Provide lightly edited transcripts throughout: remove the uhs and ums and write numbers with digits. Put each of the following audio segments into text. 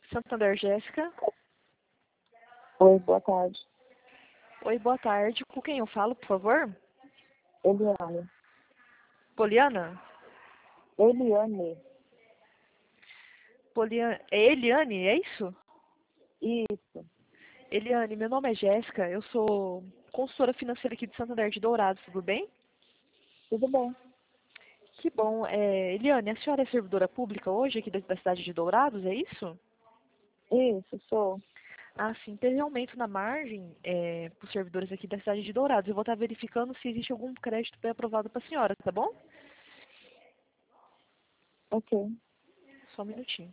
Santander, Jéssica. Oi, boa tarde. Oi, boa tarde. Com quem eu falo, por favor? Eliane. Poliana? Eliane. É Eliane, é isso? Isso. Eliane, meu nome é Jéssica, eu sou consultora financeira aqui de Santander de Dourados, tudo bem? Tudo bem. Que bom. Eliane, a senhora é servidora pública hoje aqui da cidade de Dourados, é isso? Isso, sou. Ah, sim, teve aumento na margem para os servidores aqui da cidade de Dourados. Eu vou estar verificando se existe algum crédito pré-aprovado para a senhora, tá bom? Ok. Só um minutinho.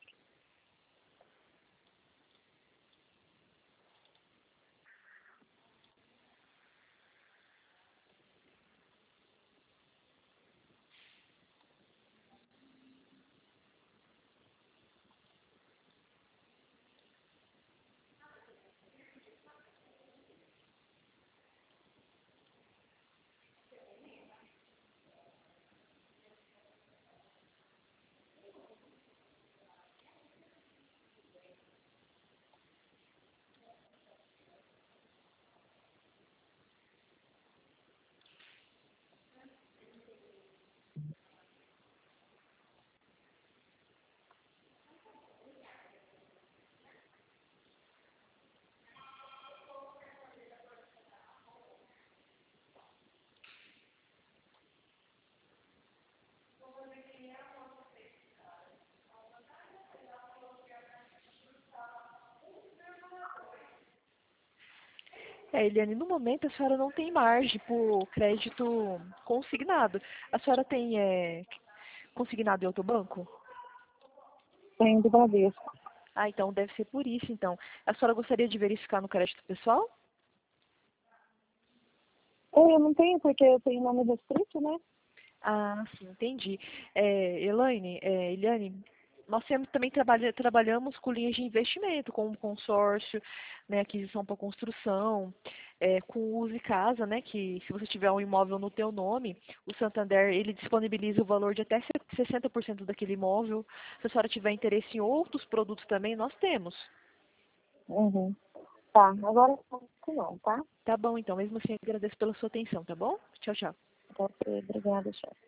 Eliane, no momento a senhora não tem margem por crédito consignado. A senhora tem consignado em outro banco? Tenho de Bradesco. Ah, então deve ser por isso, então. A senhora gostaria de verificar no crédito pessoal? Eu não tenho, porque eu tenho nome restrito, né? Ah, sim, entendi. Eliane, nós também trabalhamos com linhas de investimento, com consórcio, né, aquisição para construção, com Use Casa, né, que se você tiver um imóvel no teu nome, o Santander, ele disponibiliza o valor de até 60% daquele imóvel. Se a senhora tiver interesse em outros produtos também, nós temos. Uhum. Tá, agora não, tá? Tá bom, então, mesmo assim, agradeço pela sua atenção, tá bom? Tchau, tchau. Ok, obrigada, chefe.